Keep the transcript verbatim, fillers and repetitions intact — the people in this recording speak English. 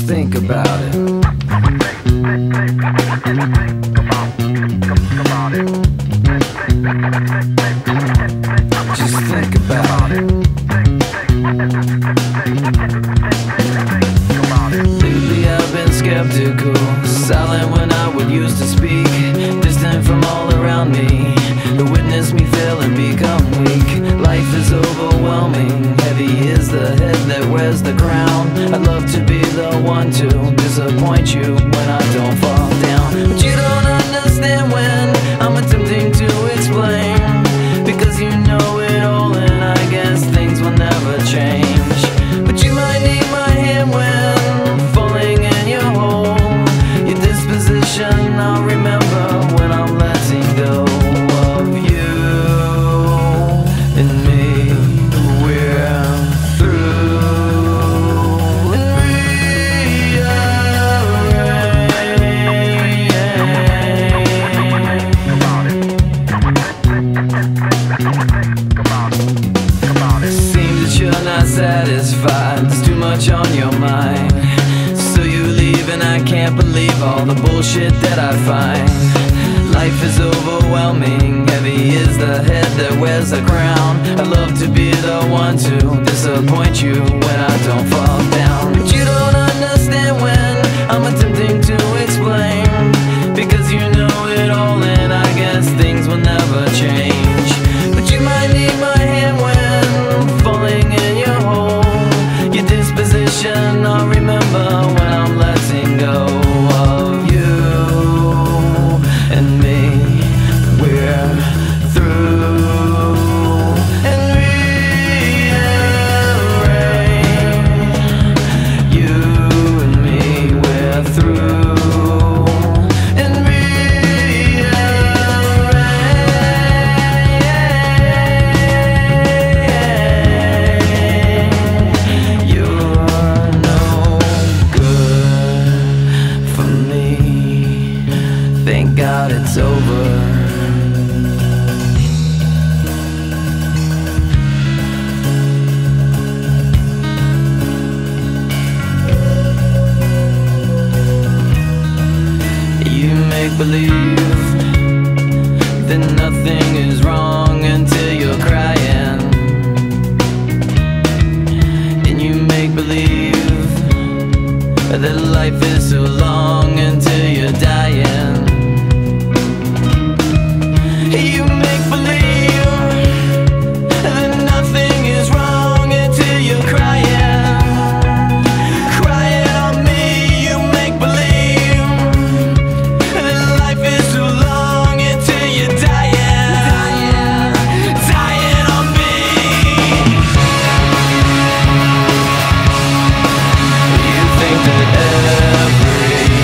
Just think about it. Just think about it. Lately I've been skeptical, silent when I would used to speak, distant from all around me, to witness me fail and become weak. Life is overwhelming, heavy is the head that wears the crown. I'd love to be the one to disappoint you when I don't fall down, but you don't understand when I'm attempting to explain, because you know it all and I guess things will never change. But you might need my hand when falling in your hole. Your disposition I'll remember when I'm letting go of you and me. We're through and seems that you're not satisfied, there's too much on your mind, so you leave and I can't believe all the bullshit that I find. Life is overwhelming, heavy is the head that wears the crown. I'd love to be the one to disappoint you when I don't fall down, but you don't understand when I'm attempting to explain, because you know it all and I guess things will never change. But you might need my hand when falling in your hole. Your disposition I'll remember when I'm letting go of you and me. We're through and rearrange. You and me, we're through and rearrange. You're no good for me. Thank God it's over. You make believe that nothing is wrong until you're crying, and you make believe that life is so long until you're dying. You make believe that nothing is wrong until you're crying, crying on me. You make believe that life is so long until you're dying, dying on me. You think that every